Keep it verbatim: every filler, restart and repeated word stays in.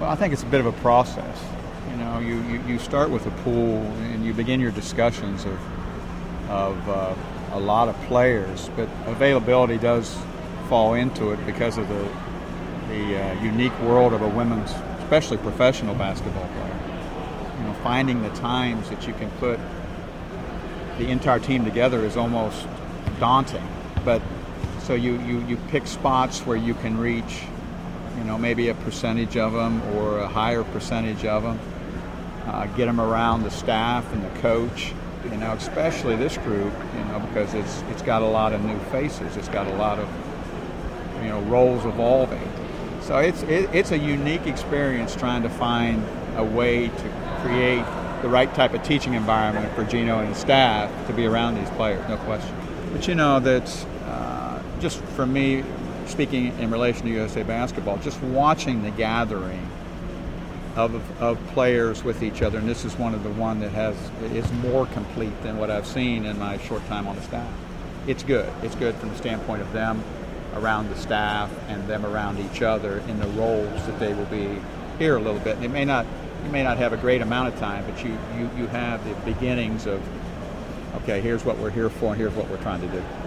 Well, I think it's a bit of a process. You know, you, you, you start with a pool and you begin your discussions of of uh, a lot of players, but availability does fall into it because of the the uh, unique world of a women's, especially professional basketball player. You know, finding the times that you can put the entire team together is almost daunting. But so you, you, you pick spots where you can reach, you know, maybe a percentage of them or a higher percentage of them. Uh, get them around the staff and the coach, you know, especially this group, you know, because it's it's got a lot of new faces. It's got a lot of, you know, roles evolving. So it's it, it's a unique experience trying to find a way to create the right type of teaching environment for Gino and his staff to be around these players, no question. But you know, that's uh, just for me, speaking in relation to U S A Basketball, just watching the gathering of of players with each other, and this is one of the one that has is more complete than what I've seen in my short time on the staff. It's good. It's good from the standpoint of them around the staff and them around each other in the roles that they will be here a little bit. And it may not you may not have a great amount of time, but you, you, you have the beginnings of, okay, here's what we're here for and here's what we're trying to do.